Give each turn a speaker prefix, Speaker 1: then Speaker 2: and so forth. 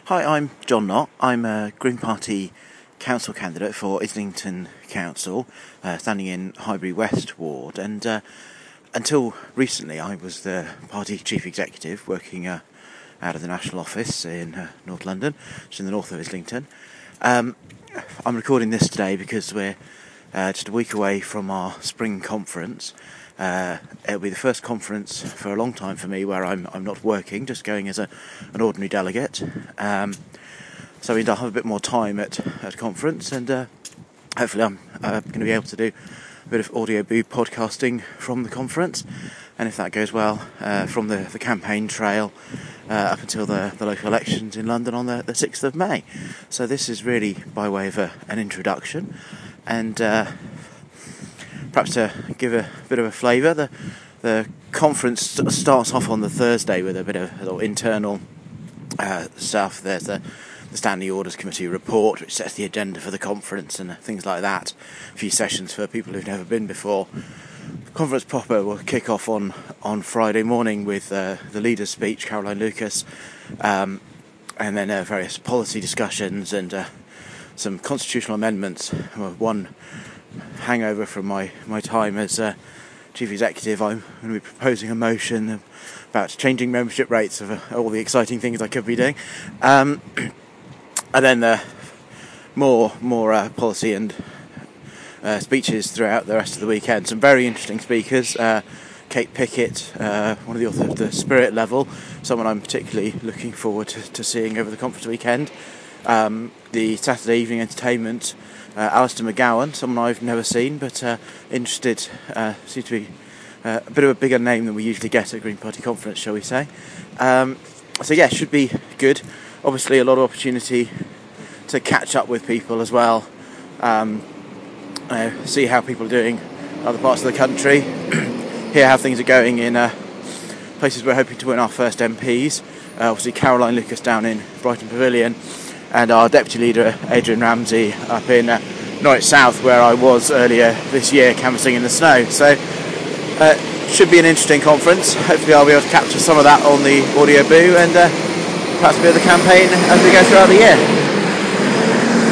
Speaker 1: Hi, I'm John Knott. I'm a Green Party council candidate for Islington Council, standing in Highbury West ward, and until recently I was the party chief executive working out of the national office in North London, which is in the north of Islington. I'm recording this today because we're just a week away from our spring conference. It'll be the first conference for a long time for me where I'm not working, just going as an ordinary delegate. So I'll have a bit more time at conference, and hopefully I'm going to be able to do a bit of audio boo podcasting from the conference, and if that goes well, from the campaign trail up until the local elections in London on the 6th of May. So this is really by way of an introduction, and perhaps to give a bit of a flavour, the conference starts off on the Thursday with a bit of internal stuff. There's the Standing Orders Committee report, which sets the agenda for the conference and things like that. A few sessions for people who've never been before. The conference proper will kick off on Friday morning with the leader's speech, Caroline Lucas, and then various policy discussions and some constitutional amendments. One hangover from my time as chief executive, I'm going to be proposing a motion about changing membership rates of all the exciting things I could be doing, and then more policy and speeches throughout the rest of the weekend. Some very interesting speakers. Kate Pickett, one of the authors of The Spirit Level, someone I'm particularly looking forward to seeing over the conference weekend. The Saturday evening entertainment, Alistair McGowan, someone I've never seen, but interested, seems to be a bit of a bigger name than we usually get at Green Party conference, shall we say. So yeah, should be good. Obviously a lot of opportunity to catch up with people as well, see how people are doing in other parts of the country, hear how things are going in places we're hoping to win our first MPs. Obviously Caroline Lucas down in Brighton Pavilion, and our Deputy Leader Adrian Ramsey up in Norwich South, where I was earlier this year canvassing in the snow. So should be an interesting conference. Hopefully I'll be able to capture some of that on the audio boo, and perhaps a bit of the campaign as we go throughout the year.